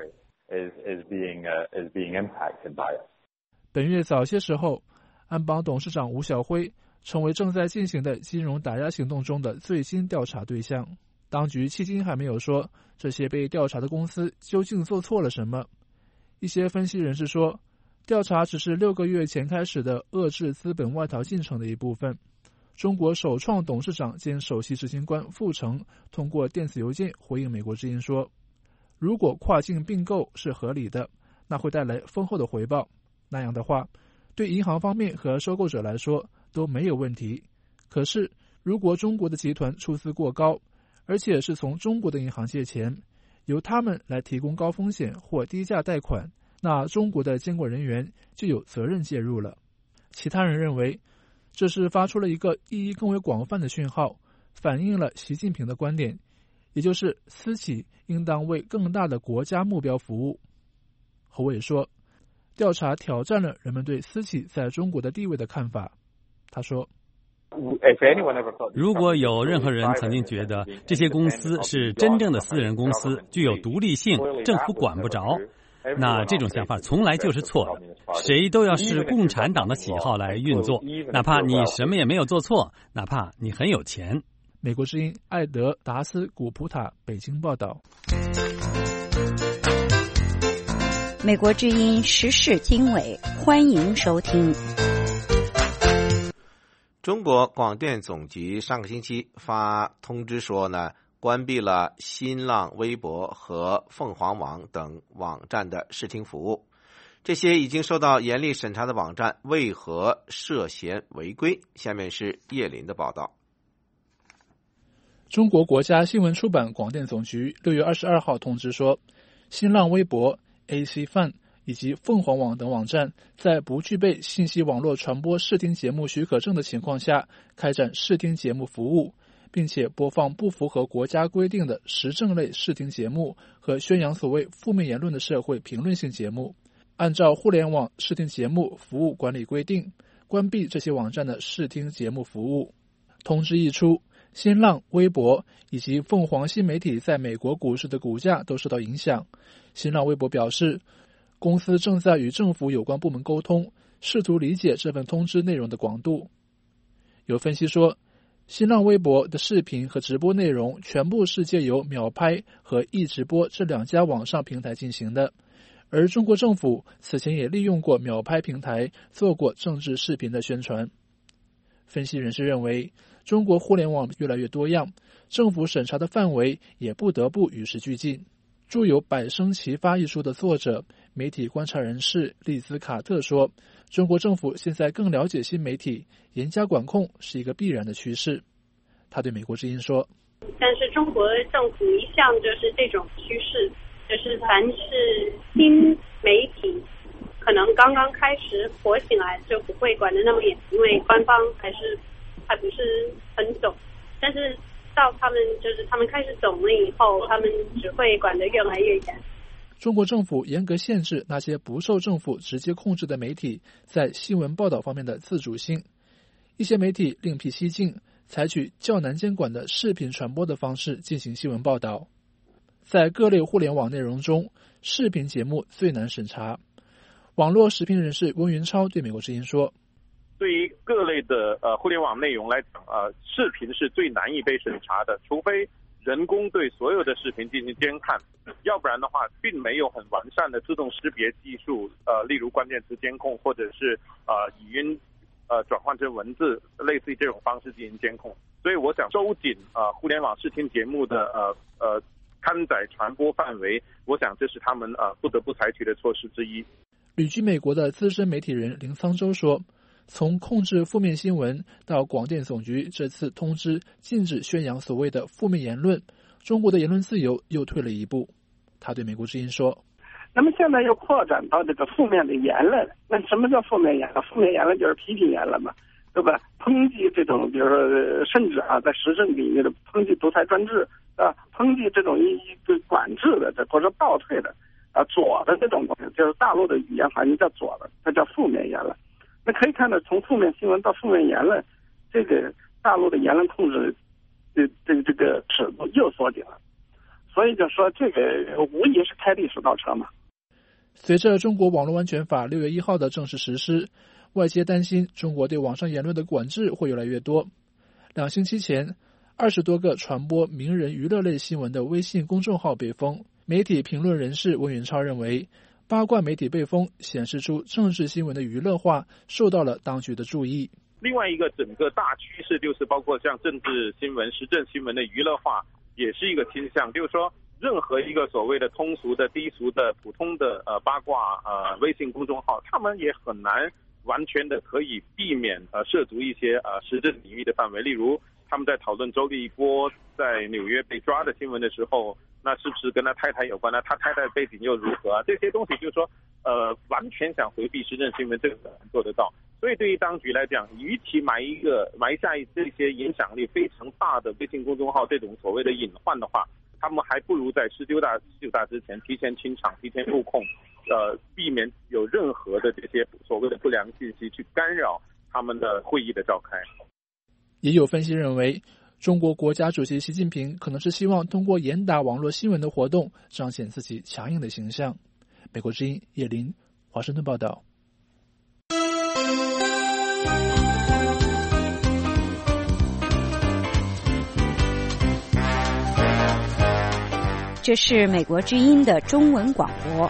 Speaker 6: 本月早些时候，安邦董事长吴晓辉成为正在进行的金融打压行动中的最新调查对象。当局迄今还没有说这些被调查的公司究竟做错了什么。一些分析人士说，调查只是6个月前开始的遏制资本外逃进程的一部分。中国首创董事长兼首席执行官傅成通过电子邮件回应美国之音说，如果跨境并购是合理的，那会带来丰厚的回报，那样的话，对银行方面和收购者来说都没有问题。可是，如果中国的集团出资过高，而且是从中国的银行借钱，由他们来提供高风险或低价贷款，那中国的监管人员就有责任介入了。其他人认为，这是发出了一个意义更为广泛的讯号，反映了习近平的观点，也就是私企应当为更大的国家目标服务。侯伟说，调查挑战了人们对私企在中国的地位的看法。他说，
Speaker 18: 如果有任何人曾经觉得这些公司是真正的私人公司，具有独立性，政府管不着，那这种想法从来就是错的。谁都要视共产党的喜好来运作，哪怕你什么也没有做错，哪怕你很有钱。
Speaker 6: 美国之音艾德达斯古普塔北京报道。
Speaker 2: 美国之音时事经纬，欢迎收听。
Speaker 3: 中国广电总局上个星期发通知说呢，关闭了新浪微博和凤凰网等网站的视听服务。这些已经受到严厉审查的网站为何涉嫌违规？下面是叶林的报道。
Speaker 6: 中国国家新闻出版广电总局6月22号通知说，新浪微博、AC Fan 以及凤凰网等网站在不具备信息网络传播视听节目许可证的情况下开展视听节目服务，并且播放不符合国家规定的时政类视听节目和宣扬所谓负面言论的社会评论性节目。按照互联网视听节目服务管理规定，关闭这些网站的视听节目服务。通知一出，新浪、微博以及凤凰新媒体在美国股市的股价都受到影响。新浪微博表示，公司正在与政府有关部门沟通，试图理解这份通知内容的广度。有分析说，新浪微博的视频和直播内容全部是借由秒拍和易直播这2家网上平台进行的，而中国政府此前也利用过秒拍平台做过政治视频的宣传。分析人士认为，中国互联网越来越多样，政府审查的范围也不得不与时俱进。著有《百生齐发》一书的作者、媒体观察人士利兹卡特说，中国政府现在更了解新媒体，严加管控是一个必然的趋势。他对美国之音说，
Speaker 8: 但是中国政府一向就是这种趋势，就是凡是新媒体可能刚刚开始火起来就不会管得那么严，因为官方还不是很懂，但是到他们开始懂了以后，他们只会管得越来越严。
Speaker 6: 中国政府严格限制那些不受政府直接控制的媒体在新闻报道方面的自主性，一些媒体另辟蹊径，采取较难监管的视频传播的方式进行新闻报道。在各类互联网内容中，视频节目最难审查。网络时评人士温云超对美国之音说，
Speaker 23: 对于各类的互联网内容来讲，视频是最难以被审查的，除非人工对所有的视频进行监看，要不然的话，并没有很完善的自动识别技术，例如关键词监控或者是语音转换成文字，类似于这种方式进行监控。所以我想收紧互联网视听节目的刊载传播范围，我想这是他们不得不采取的措施之一。
Speaker 6: 旅居美国的资深媒体人林沧洲说，从控制负面新闻到广电总局这次通知禁止宣扬所谓的负面言论，中国的言论自由又退了一步。他对美国之音说，
Speaker 4: 那么现在又扩展到这个负面的言论，那什么叫负面言论？负面言论就是批评言论嘛，对吧？抨击这种，比如说，甚至在时政领域的抨击独裁专制抨击这种一个管制的，或者倒退的左的这种东西，就是大陆的语言环境叫左的，它叫负面言论。那可以看到，从负面新闻到负面言论，这个大陆的言论控制这个尺度又缩紧了。所以就说这个无疑是开历史倒车嘛。
Speaker 6: 随着中国网络安全法6月1号的正式实施，外界担心中国对网上言论的管制会越来越多。2星期前，20多个传播名人娱乐类新闻的微信公众号被封。媒体评论人士温元超认为，八卦媒体被封显示出政治新闻的娱乐化受到了当局的注意。
Speaker 23: 另外一个整个大趋势就是包括像政治新闻、时政新闻的娱乐化也是一个倾向，就是说任何一个所谓的通俗的、低俗的、普通的八卦微信公众号，他们也很难完全的可以避免涉足一些时政领域的范围。例如他们在讨论周立波在纽约被抓的新闻的时候，那是不是跟他太太有关呢？他太太背景又如何啊？这些东西就是说完全想回避时政新闻，这个很难做得到。所以对于当局来讲，与其埋下这些影响力非常大的微信公众号这种所谓的隐患的话，他们还不如在19大之前提前清场、提前布控，避免有任何的这些所谓的不良信息去干扰他们的会议的召开。
Speaker 6: 也有分析认为，中国国家主席习近平可能是希望通过严打网络新闻的活动，彰显自己强硬的形象。美国之音叶林，华盛顿报道。
Speaker 2: 这是美国之音的中文广播。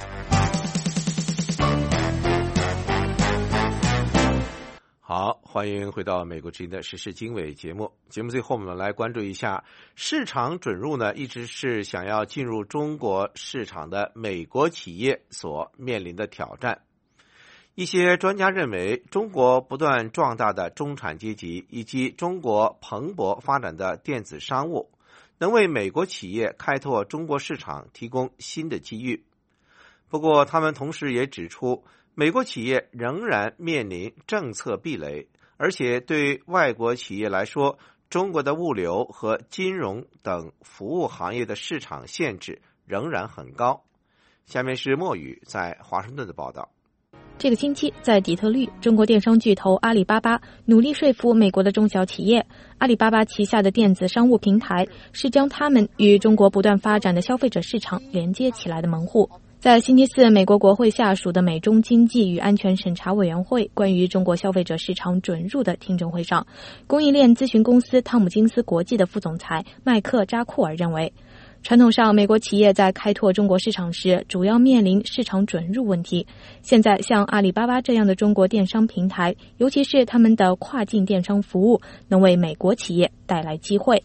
Speaker 3: 好，欢迎回到美国之音的时事经纬节目。节目最后我们来关注一下市场准入呢，一直是想要进入中国市场的美国企业所面临的挑战。一些专家认为，中国不断壮大的中产阶级以及中国蓬勃发展的电子商务，能为美国企业开拓中国市场提供新的机遇。不过，他们同时也指出，美国企业仍然面临政策壁垒，而且对外国企业来说，中国的物流和金融等服务行业的市场限制仍然很高。下面是莫宇在华盛顿的报道。
Speaker 16: 这个星期，在底特律，中国电商巨头阿里巴巴努力说服美国的中小企业，阿里巴巴旗下的电子商务平台是将他们与中国不断发展的消费者市场连接起来的门户。在星期四，美国国会下属的美中经济与安全审查委员会关于中国消费者市场准入的听证会上，供应链咨询公司汤姆金斯国际的副总裁麦克扎库尔认为，传统上，美国企业在开拓中国市场时，主要面临市场准入问题。现在，像阿里巴巴这样的中国电商平台，尤其是他们的跨境电商服务，能为美国企业带来机会。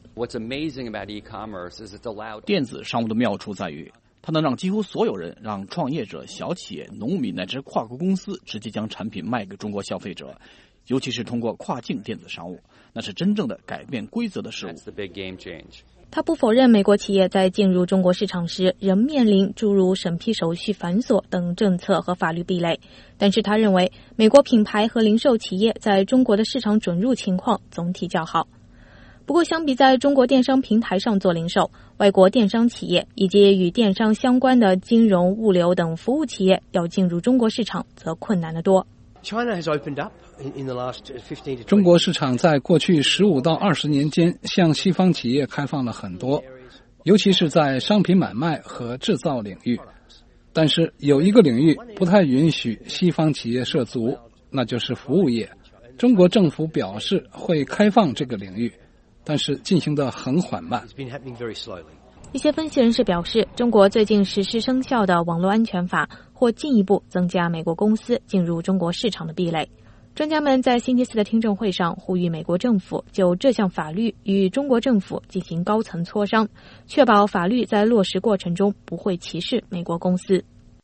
Speaker 10: 电子商务的妙处在于，它能让几乎所有人，让创业者、小企业、农民乃至跨国公司直接将产品卖给中国消费者，尤其是通过跨境电子商务，那是真正的改变规则的事物。
Speaker 16: 他不否认美国企业在进入中国市场时仍面临诸如审批手续繁琐等政策和法律壁垒，但是他认为美国品牌和零售企业在中国的市场准入情况总体较好。不过，相比在中国电商平台上做零售，外国电商企业以及与电商相关的金融、物流等服务企业要进入中国市场则困难得多。
Speaker 11: 中国市场在过去15到20年间向西方企业开放了很多，尤其是在商品买卖和制造领域。但是有一个领域不太允许西方企业涉足，那就是服务业。中国政府表示会开放这个领域，但是进行得很缓慢。
Speaker 16: 一些分析人士表示，中国最近实施生效的网络安全法或进一步增加美国公司进入中国市场的壁垒。 专家们在星期四的听证会上呼吁美国政府就这项法律与中国政府进行高层磋商，确保法律在落实过程中不会歧视美国公司。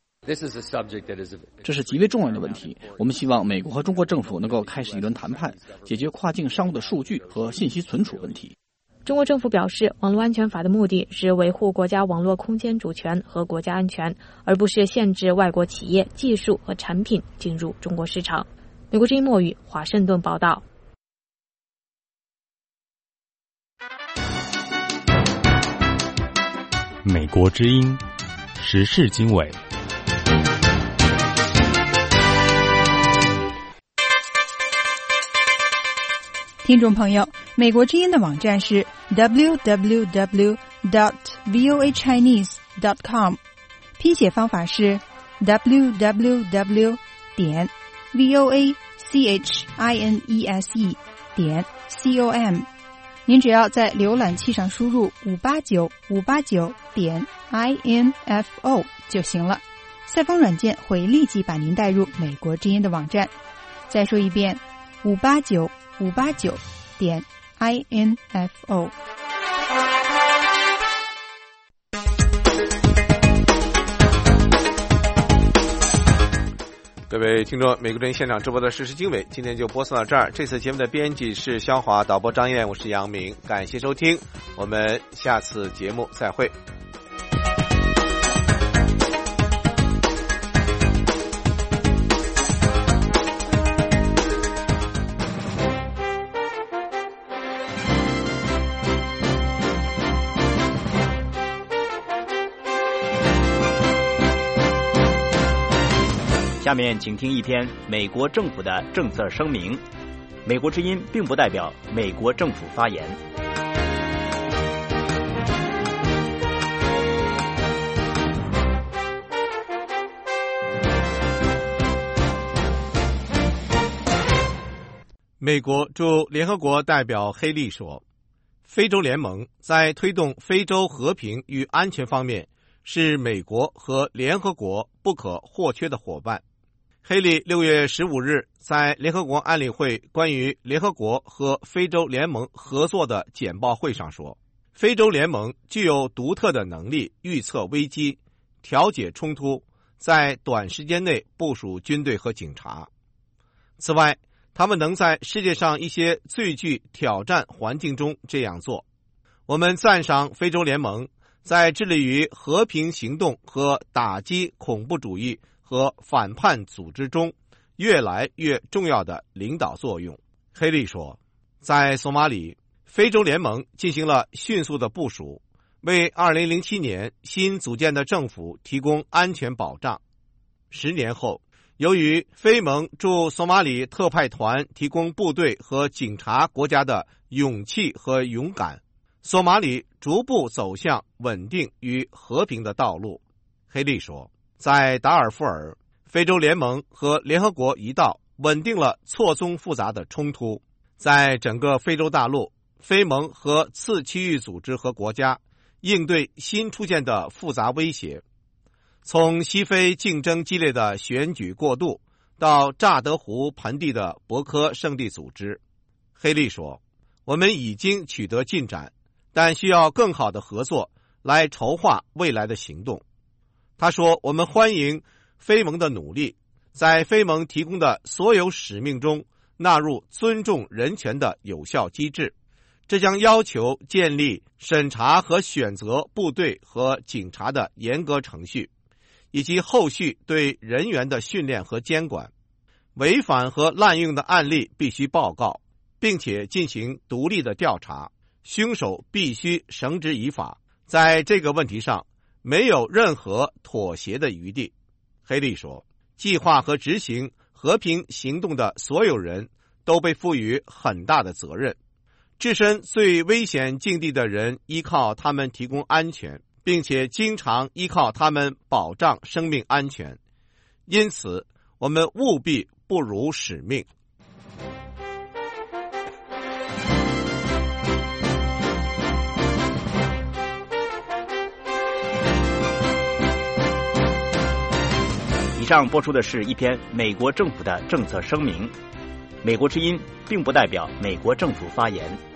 Speaker 10: 这是极为重要的问题，我们希望美国和中国政府能够开始一轮谈判，解决跨境商务的数据和信息存储问题。
Speaker 16: 中国政府表示，网络安全法的目的是维护国家网络空间主权和国家安全，而不是限制外国企业、技术和产品进入中国市场。美国之音墨语华盛顿报道。
Speaker 1: 美国之音时事经纬。
Speaker 9: 听众朋友，美国之音的网站是 www.voachinese.com， 拼写方法是 www.voachinese.com。 您只要在浏览器上输入589.info 就行了，赛风软件会立即把您带入美国之音的网站。再说一遍589.info。
Speaker 3: 各位听众，美国之音现场直播的时事经纬今天就播送到这儿。这次节目的编辑是肖华，导播张燕，我是杨明，感谢收听，我们下次节目再会。
Speaker 13: 下面请听一篇美国政府的政策声明。美国之音并不代表美国政府发言。
Speaker 3: 美国驻联合国代表黑利说，非洲联盟在推动非洲和平与安全方面是美国和联合国不可或缺的伙伴。黑利6月15日在联合国安理会关于联合国和非洲联盟合作的简报会上说，非洲联盟具有独特的能力预测危机、调解冲突，在短时间内部署军队和警察。此外，他们能在世界上一些最具挑战环境中这样做。我们赞赏非洲联盟在致力于和平行动和打击恐怖主义和反叛组织中越来越重要的领导作用。黑利说，在索马里，非洲联盟进行了迅速的部署，为2007年新组建的政府提供安全保障。10年后，由于非盟驻索马里特派团提供部队和警察国家的勇气和勇敢，索马里逐步走向稳定与和平的道路。黑利说，在达尔富尔，非洲联盟和联合国一道稳定了错综复杂的冲突。在整个非洲大陆，非盟和次区域组织和国家应对新出现的复杂威胁，从西非竞争激烈的选举过渡到乍得湖盆地的博科圣地组织。黑利说，我们已经取得进展，但需要更好的合作来筹划未来的行动。他说，我们欢迎非盟的努力，在非盟提供的所有使命中纳入尊重人权的有效机制，这将要求建立审查和选择部队和警察的严格程序，以及后续对人员的训练和监管。违反和滥用的案例必须报告，并且进行独立的调查，凶手必须绳之以法。在这个问题上，没有任何妥协的余地。黑利说，计划和执行和平行动的所有人都被赋予很大的责任。置身最危险境地的人依靠他们提供安全，并且经常依靠他们保障生命安全。因此，我们务必不辱使命。
Speaker 13: 以上播出的是一篇美国政府的政策声明。 美国之音并不代表美国政府发言。